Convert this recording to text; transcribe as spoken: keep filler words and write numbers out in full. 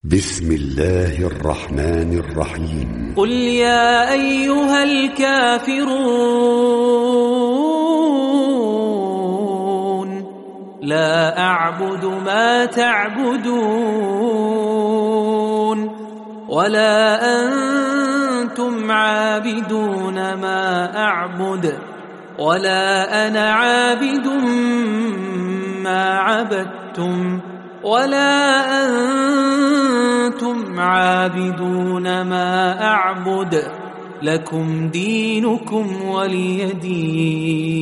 بسم الله الرحمن الرحيم قل يا أيها الكافرون لا أعبد ما تعبدون ولا أنتم عابدون ما أعبد ولا أنا عابد ما عبدتم ولا أنتم عابدون ما أعبد لكم دينكم ولي دين.